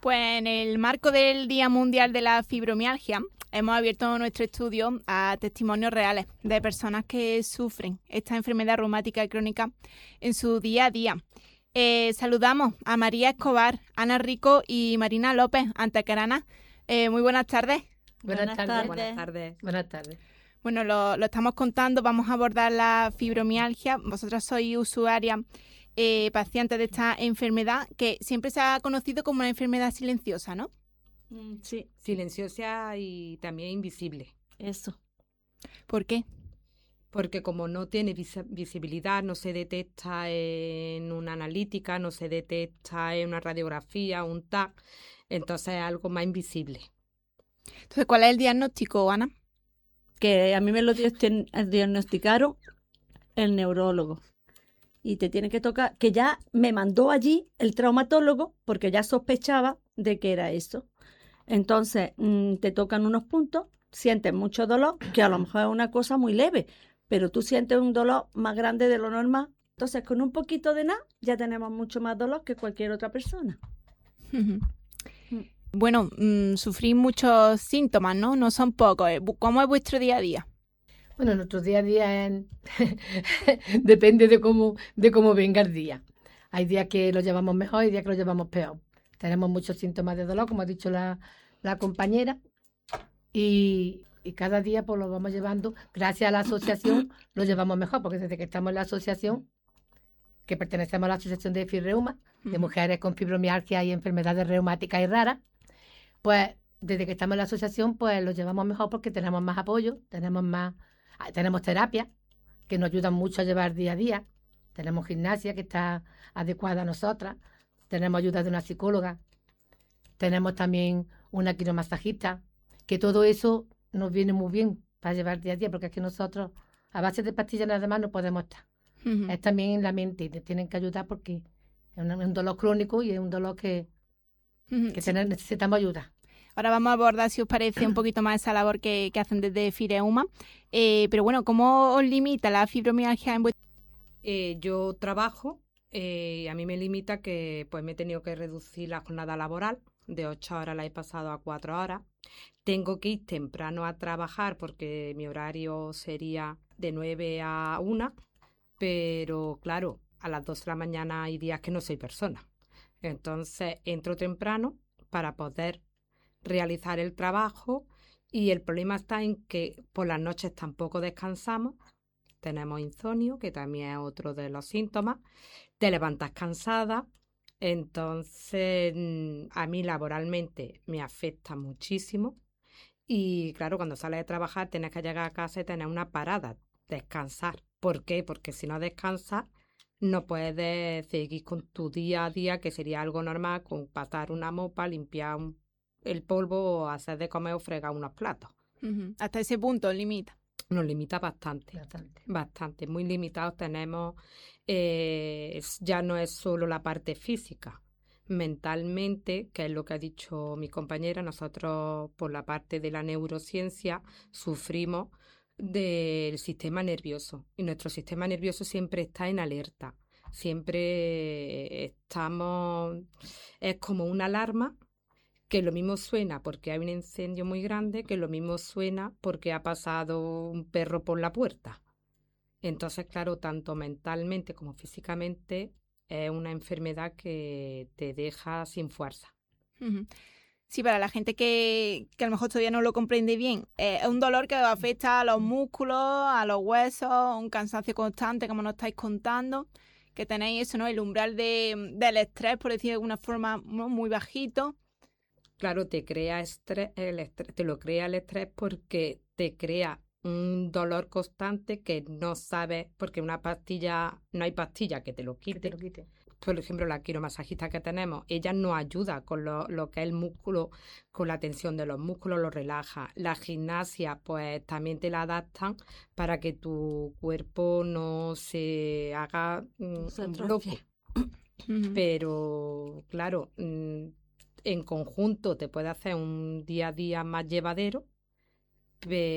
Pues en el marco del Día Mundial de la Fibromialgia, hemos abierto nuestro estudio a testimonios reales de personas que sufren esta enfermedad reumática crónica en su día a día. Saludamos a María Escobar, Ana Rico y Marina López, Antequerana. Muy buenas tardes. Buenas tardes. Buenas tardes. Buenas tardes. Bueno, lo estamos contando, vamos a abordar la fibromialgia. Vosotras sois usuaria, paciente de esta enfermedad que siempre se ha conocido como una enfermedad silenciosa, ¿no? Sí. Silenciosa y también invisible. Eso. ¿Por qué? Porque como no tiene visibilidad, no se detecta en una analítica, no se detecta en una radiografía, un TAC, entonces es algo más invisible. Entonces, ¿cuál es el diagnóstico, Ana? Que a mí me lo diagnosticaron el neurólogo. Y te tiene que tocar, que ya me mandó allí el traumatólogo porque ya sospechaba de que era eso. Entonces, te tocan unos puntos, sientes mucho dolor, que a lo mejor es una cosa muy leve, pero tú sientes un dolor más grande de lo normal. Entonces, con un poquito de nada, ya tenemos mucho más dolor que cualquier otra persona. Bueno, sufrís muchos síntomas, ¿no? No son pocos. ¿Cómo es vuestro día a día? Bueno, nuestro día a día depende de cómo venga el día. Hay días que lo llevamos mejor y días que lo llevamos peor. Tenemos muchos síntomas de dolor, como ha dicho la compañera, y cada día pues lo vamos llevando. Gracias a la asociación lo llevamos mejor, porque desde que estamos en la asociación, que pertenecemos a la Asociación de FIRREUMA, de mujeres con fibromialgia y enfermedades reumáticas y raras, pues desde que estamos en la asociación pues lo llevamos mejor porque tenemos más apoyo, tenemos terapia que nos ayudan mucho a llevar día a día, tenemos gimnasia que está adecuada a nosotras, tenemos ayuda de una psicóloga, tenemos también una quiromasajista, que todo eso nos viene muy bien para llevar día a día, porque es que nosotros a base de pastillas nada más no podemos estar. Es también en la mente y te tienen que ayudar porque es un dolor crónico y es un dolor que necesitamos ayuda. Ahora vamos a abordar, si os parece, un poquito más esa labor que hacen desde FIRREUMA. Pero bueno, ¿cómo os limita la fibromialgia en vuestro? Yo trabajo, a mí me limita que pues me he tenido que reducir la jornada laboral, de 8 horas la he pasado a 4 horas. Tengo que ir temprano a trabajar porque mi horario sería de 9 a 1, pero claro, a las 2 de la mañana hay días que no soy persona. Entonces entro temprano para poder realizar el trabajo y el problema está en que por las noches tampoco descansamos. Tenemos insomnio, que también es otro de los síntomas. Te levantas cansada. Entonces, a mí laboralmente me afecta muchísimo. Y claro, cuando sales de trabajar tienes que llegar a casa y tener una parada, descansar. ¿Por qué? Porque si no descansas, no puedes seguir con tu día a día, que sería algo normal, con pasar una mopa, limpiar el polvo o hacer de comer o fregar unos platos. Hasta ese punto limita. Nos limita bastante. Bastante. Muy limitados tenemos. Ya no es solo la parte física. Mentalmente, que es lo que ha dicho mi compañera, nosotros por la parte de la neurociencia sufrimos del sistema nervioso y nuestro sistema nervioso siempre está en alerta, siempre estamos, es como una alarma que lo mismo suena porque hay un incendio muy grande, que lo mismo suena porque ha pasado un perro por la puerta. Entonces, claro, tanto mentalmente como físicamente es una enfermedad que te deja sin fuerza. Sí, para la gente que a lo mejor todavía no lo comprende bien, es un dolor que afecta a los músculos, a los huesos, un cansancio constante, como nos estáis contando, que tenéis eso, ¿no? El umbral del estrés, por decir de alguna forma, ¿no? Muy bajito. Claro, te crea estrés, te lo crea el estrés porque te crea un dolor constante que no sabes, porque una pastilla, no hay pastilla que te lo quite. Por ejemplo, la quiromasajista que tenemos, ella nos ayuda con lo que es el músculo, con la tensión de los músculos, lo relaja. La gimnasia, pues también te la adaptan para que tu cuerpo no se haga un bloque. Pero, claro, en conjunto te puede hacer un día a día más llevadero,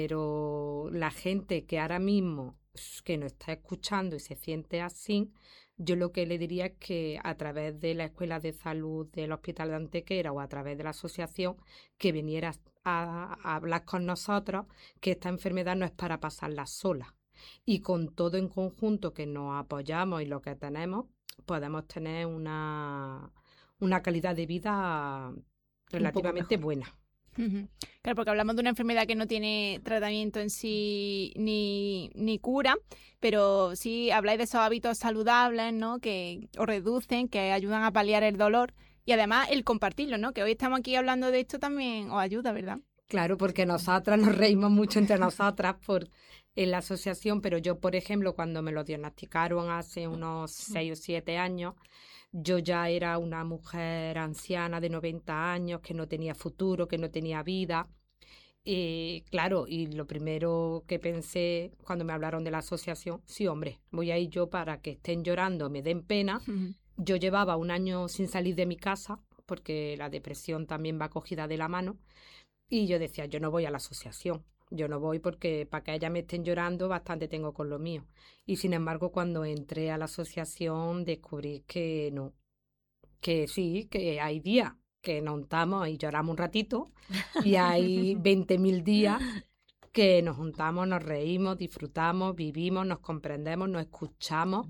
pero la gente que ahora mismo que nos está escuchando y se siente así, yo lo que le diría es que a través de la Escuela de Salud del Hospital de Antequera o a través de la asociación, que viniera a hablar con nosotros, que esta enfermedad no es para pasarla sola. Y con todo en conjunto que nos apoyamos y lo que tenemos, podemos tener una calidad de vida Un poco relativamente mejor. buena. Ujú. Claro, porque hablamos de una enfermedad que no tiene tratamiento en sí ni cura, pero sí habláis de esos hábitos saludables, ¿no? Que os reducen, que ayudan a paliar el dolor y además el compartirlo, ¿no? Que hoy estamos aquí hablando de esto también os ayuda, ¿verdad? Claro, porque nosotras nos reímos mucho entre nosotras en la asociación, pero yo, por ejemplo, cuando me lo diagnosticaron hace unos 6 o 7 años, yo ya era una mujer anciana de 90 años, que no tenía futuro, que no tenía vida. Y claro, y lo primero que pensé cuando me hablaron de la asociación, sí, hombre, voy a ir yo para que estén llorando, me den pena. Ujú. Yo llevaba un año sin salir de mi casa, porque la depresión también va cogida de la mano. Y yo decía, yo no voy a la asociación, yo no voy porque para que ellas me estén llorando bastante tengo con lo mío. Y sin embargo, cuando entré a la asociación descubrí que no, que sí, que hay días que nos juntamos y lloramos un ratito y hay 20.000 días que nos juntamos, nos reímos, disfrutamos, vivimos, nos comprendemos, nos escuchamos.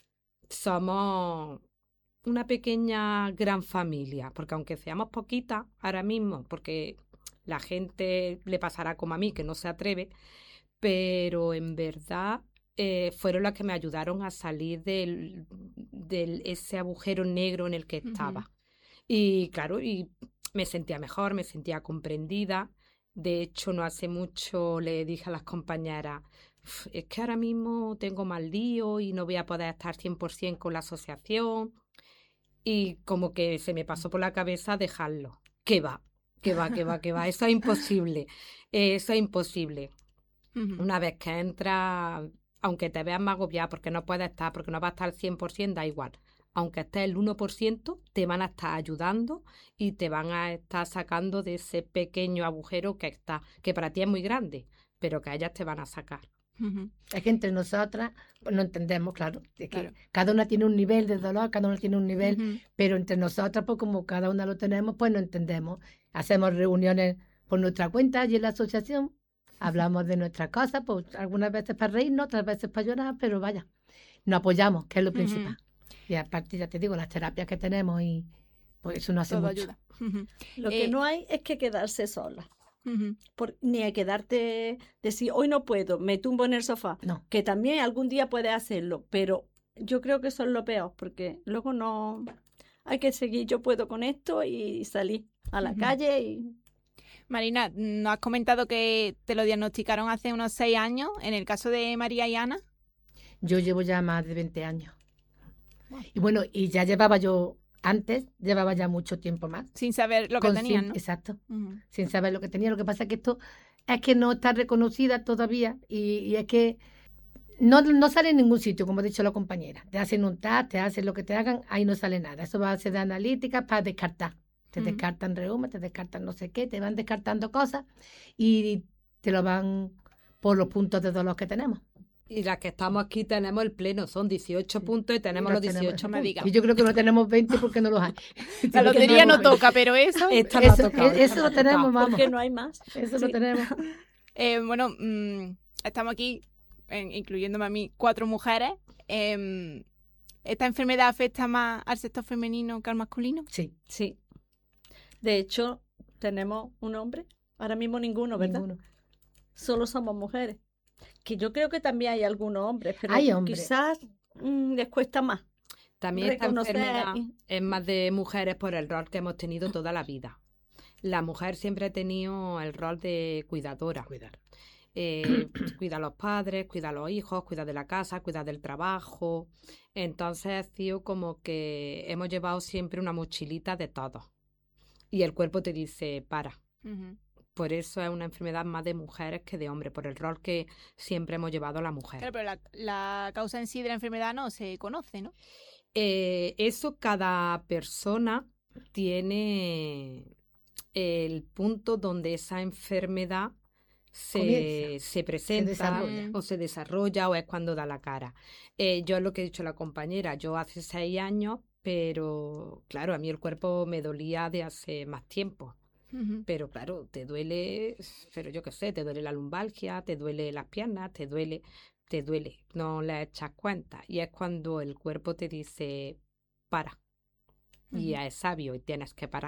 Somos una pequeña gran familia, porque aunque seamos poquitas ahora mismo, porque la gente le pasará como a mí, que no se atreve, pero en verdad fueron las que me ayudaron a salir del ese agujero negro en el que Ujú. estaba. Y claro, y me sentía mejor, me sentía comprendida. De hecho, no hace mucho le dije a las compañeras, Es que ahora mismo tengo mal lío y no voy a poder estar 100% con la asociación. Y como que se me pasó por la cabeza dejarlo. ¿Qué va? ¿Qué va? ¿Qué va? ¿Qué va? Eso es imposible. Eso es imposible. Ujú. Una vez que entras, aunque te veas más agobiada porque no puedes estar, porque no vas a estar al 100%, da igual. Aunque estés el 1%, te van a estar ayudando y te van a estar sacando de ese pequeño agujero que está, que para ti es muy grande, pero que a ellas te van a sacar. Ujú. Es que entre nosotras pues no entendemos, claro, de que Claro. cada una tiene un nivel de dolor, cada una tiene un nivel, Ujú. pero entre nosotras, pues como cada una lo tenemos, pues no entendemos. Hacemos reuniones por nuestra cuenta allí en la asociación, hablamos de nuestras cosas, pues algunas veces para reírnos, otras veces para llorar, pero vaya, nos apoyamos, que es lo Ujú. principal. Y aparte, ya te digo, las terapias que tenemos y pues eso nos hace Todo mucho. ayuda. Ujú. Lo que Eh, no hay es que quedarse sola. Ujú. Ni a quedarte, decir, hoy no puedo, me tumbo en el sofá. No. Que también algún día puedes hacerlo, pero yo creo que eso es lo peor, porque luego no hay que seguir, yo puedo con esto y salir a la Ujú. calle y Marina, nos has comentado que te lo diagnosticaron hace unos 6 años. En el caso de María y Ana, Yo llevo ya más de 20 años. Y bueno, y ya llevaba yo, antes, llevaba ya mucho tiempo más. sin saber lo que tenían, ¿no? Exacto, Ujú. sin saber lo que tenía. Lo que pasa es que esto es que no está reconocida todavía y es que no sale en ningún sitio, como ha dicho la compañera. Te hacen un TAC, te hacen lo que te hagan, ahí no sale nada. Eso va a ser de analítica para descartar. Te Ujú. descartan reuma, te descartan no sé qué, te van descartando cosas y te lo van por los puntos de dolor que tenemos. Y las que estamos aquí tenemos el pleno, son 18 Sí. puntos y tenemos Los los tenemos. 18 No me digas. puntos. Y yo creo que no tenemos 20 porque no los hay. La lotería no Tenemos 20. toca, pero eso... Esta no ha Eso, tocado, esta eso no lo ha tocado. tenemos, vamos. porque no hay más. Eso Sí. lo tenemos. Bueno, estamos aquí, incluyéndome a mí, 4 mujeres. ¿Esta enfermedad afecta más al sector femenino que al masculino? Sí, Sí. De hecho, tenemos un hombre, ahora mismo ninguno, ¿verdad? ninguno. Solo somos mujeres. Que yo creo que también hay algunos hombres, pero Hay hombres. quizás les cuesta más. También esta reconocer enfermedad y- es más de mujeres por el rol que hemos tenido toda la vida. La mujer siempre ha tenido el rol de cuidadora. Cuidar. Cuida a los padres, cuida a los hijos, cuida de la casa, cuida del trabajo. Entonces ha sido como que hemos llevado siempre una mochilita de todo. Y el cuerpo te dice, para. Ujú. Por eso es una enfermedad más de mujeres que de hombres, por el rol que siempre hemos llevado la mujer. Claro, pero la causa en sí de la enfermedad no se conoce, ¿no? Eso cada persona tiene el punto donde esa enfermedad Comienza, se presenta desarrolla. o se desarrolla o es cuando da la cara. Yo lo que he dicho a la compañera, yo hace 6 años, pero claro, a mí el cuerpo me dolía de hace más tiempo. Ujú. Pero claro, te duele, pero yo qué sé, te duele la lumbalgia, te duele las piernas, te duele, no le echas cuenta. Y es cuando el cuerpo te dice, para. Y Ujú. es sabio y tienes que parar.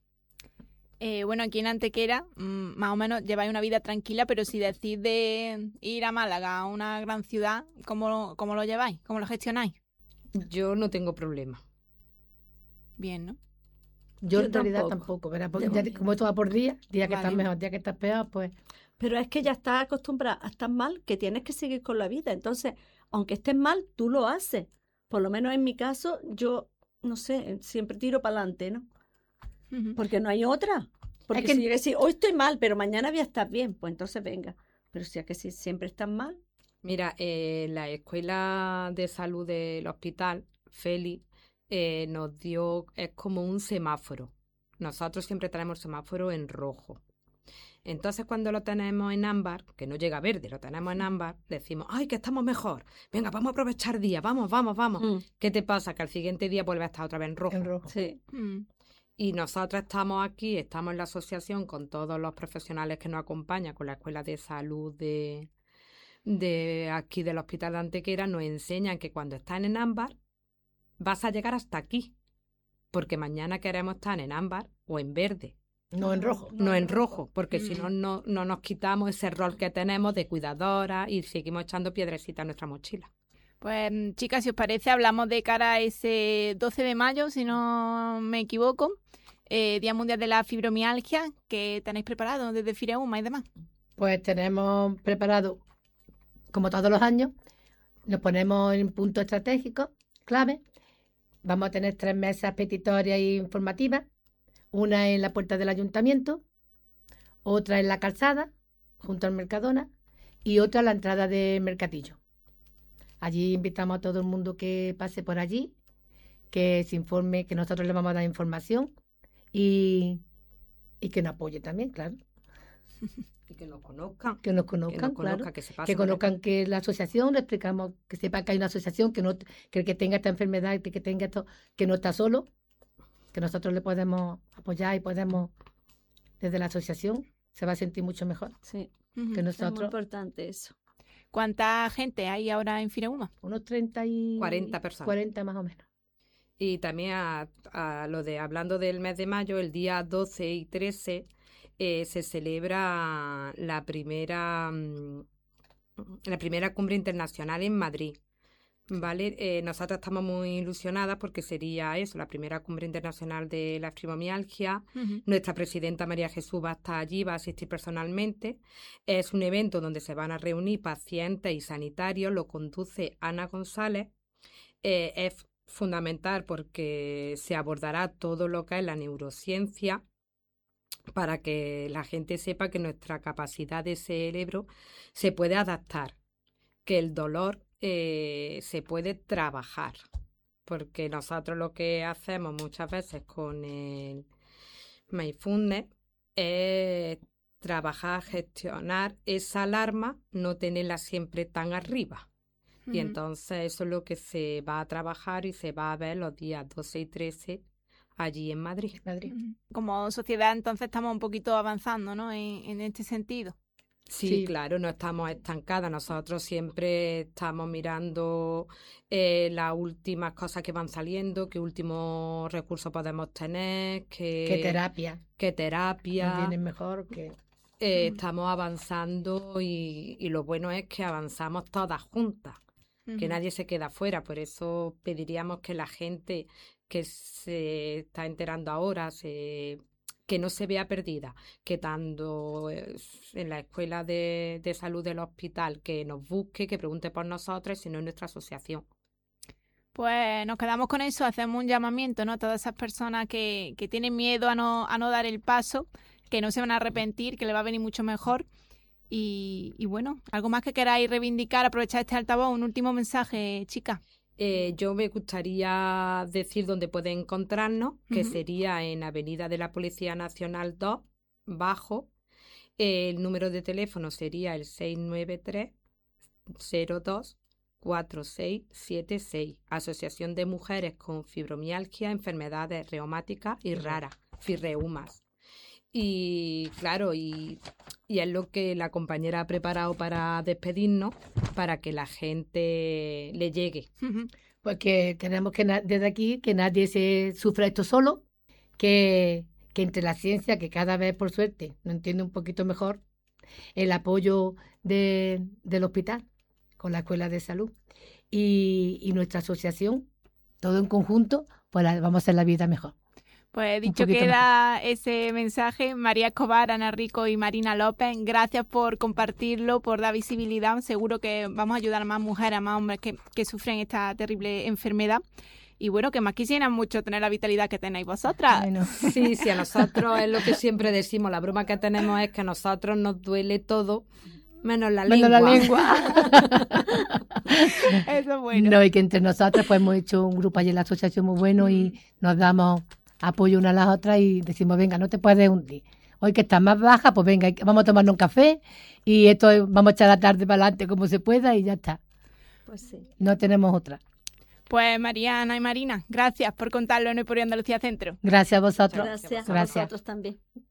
Bueno, aquí en Antequera, más o menos lleváis una vida tranquila, pero si decís de ir a Málaga, a una gran ciudad, ¿cómo lo lleváis? ¿Cómo lo gestionáis? Yo no tengo problema. Bien, ¿no? Yo Yo en realidad tampoco, tampoco, ¿verdad? de Porque momento. como esto va por día que estás Vale. mejor, día que estás peor, pues Pero es que ya estás acostumbrada a estar mal, que tienes que seguir con la vida. Entonces, aunque estés mal, tú lo haces. Por lo menos en mi caso, yo, no sé, siempre tiro para adelante, ¿no? Ujú. Porque no hay otra. Porque que- si llega a decir, hoy estoy mal, pero mañana voy a estar bien, pues entonces venga. Pero si es que si siempre estás mal, Mira, la escuela de salud del hospital, Feli, nos dio, es como un semáforo. Nosotros siempre tenemos el semáforo en rojo. Entonces, cuando lo tenemos en ámbar, que no llega a verde, lo tenemos en ámbar, decimos, ¡ay, que estamos mejor! Venga, vamos a aprovechar el día, vamos, vamos, vamos. mm, ¿Qué te pasa? Que al siguiente día vuelve a estar otra vez en rojo. en rojo. sí. Mm. Y nosotros estamos aquí, estamos en la asociación con todos los profesionales que nos acompañan, con la Escuela de Salud de aquí del Hospital de Antequera, nos enseñan que cuando están en ámbar vas a llegar hasta aquí, porque mañana queremos estar en ámbar o en verde, No en rojo. no en rojo, porque si Mm. no, no nos quitamos ese rol que tenemos de cuidadora y seguimos echando piedrecitas en nuestra mochila. Pues, chicas, si os parece, hablamos de cara a ese 12 de mayo, si no me equivoco, Día Mundial de la Fibromialgia, que tenéis preparado desde Fireuma y demás. Pues tenemos preparado, como todos los años, nos ponemos en puntos estratégicos, clave. Vamos a tener 3 mesas petitorias e informativas, una en la puerta del ayuntamiento, otra en la calzada, junto al Mercadona, y otra a la entrada de Mercadillo. Allí invitamos a todo el mundo que pase por allí, que se informe, que nosotros le vamos a dar información y, y que nos apoye también, claro. Y que nos conozcan, Que nos conozcan, claro. que se pase Que por aquí. conozcan que la asociación, le explicamos, que sepa que hay una asociación, que el que tenga esta enfermedad, que tenga esto, que no está solo, que nosotros le podemos apoyar y podemos, desde la asociación, se va a sentir mucho mejor Sí, Ujú. que es muy nosotros. importante eso. ¿Cuánta gente hay ahora en Fireuma? Unos 30 y 40 personas. 40 más o menos. Y también a lo de hablando del mes de mayo, el día 12 y 13 se celebra la primera cumbre internacional en Madrid. ¿Vale? Nosotros estamos muy ilusionadas porque sería eso, la primera cumbre internacional de la fibromialgia. Ujú. Nuestra presidenta María Jesús va a estar allí, va a asistir personalmente. Es un evento donde se van a reunir pacientes y sanitarios, lo conduce Ana González. Es fundamental porque se abordará todo lo que es la neurociencia para que la gente sepa que nuestra capacidad de cerebro se puede adaptar, que el dolor se puede trabajar, porque nosotros lo que hacemos muchas veces con el mindfulness es trabajar, gestionar esa alarma, no tenerla siempre tan arriba. Y Ujú. entonces eso es lo que se va a trabajar y se va a ver los días 12 y 13 allí en Madrid. Madrid. Ujú. Como sociedad, entonces estamos un poquito avanzando, ¿no? En este sentido. Sí, Sí. claro, no estamos estancadas. Nosotros siempre estamos mirando las últimas cosas que van saliendo, qué últimos recursos podemos tener, Que terapia. qué Nos terapia. viene mejor que. Estamos avanzando y lo bueno es que avanzamos todas juntas, que Ujú. nadie se queda fuera. Por eso pediríamos que la gente que se está enterando ahora que no se vea perdida, que tanto en la escuela de salud del hospital, que nos busque, que pregunte por nosotros, sino en nuestra asociación. Pues nos quedamos con eso, hacemos un llamamiento, ¿no? A todas esas personas que tienen miedo a no dar el paso, que no se van a arrepentir, que le va a venir mucho mejor. Y bueno, algo más que queráis reivindicar, aprovechar este altavoz, un último mensaje, chica. Yo me gustaría decir dónde pueden encontrarnos, que Ujú. sería en Avenida de la Policía Nacional 2, bajo, El número de teléfono sería el 693-02-4676, Asociación de Mujeres con Fibromialgia, Enfermedades Reumáticas y Raras, FIRREUMAS. Y claro, y es lo que la compañera ha preparado para despedirnos, para que la gente le llegue. Pues que queremos que desde aquí que nadie se sufra esto solo, que entre la ciencia, que cada vez por suerte nos entiende un poquito mejor, el apoyo del hospital con la Escuela de Salud y nuestra asociación, todo en conjunto, pues vamos a hacer la vida mejor. Pues dicho queda ese mensaje. María Escobar, Ana Rico y Marina López, gracias por compartirlo, por dar visibilidad. Seguro que vamos a ayudar a más mujeres, a más hombres que sufren esta terrible enfermedad. Y bueno, que más quisieran mucho tener la vitalidad que tenéis vosotras. Bueno. Sí, a nosotros es lo que siempre decimos. La broma que tenemos es que a nosotros nos duele todo, menos la lengua. Eso es bueno. No, y que entre nosotras pues hemos hecho un grupo allí en la asociación muy bueno y nos damos apoyo una a las otras y decimos, venga, no te puedes hundir. Hoy que estás más baja, pues venga, vamos a tomarnos un café y vamos a echar la tarde para adelante como se pueda y ya está. Pues sí. No tenemos otra. Pues Mariana y Marina, gracias por contarlo en Hoy por Andalucía Centro. Gracias a vosotros. Gracias a vosotros también.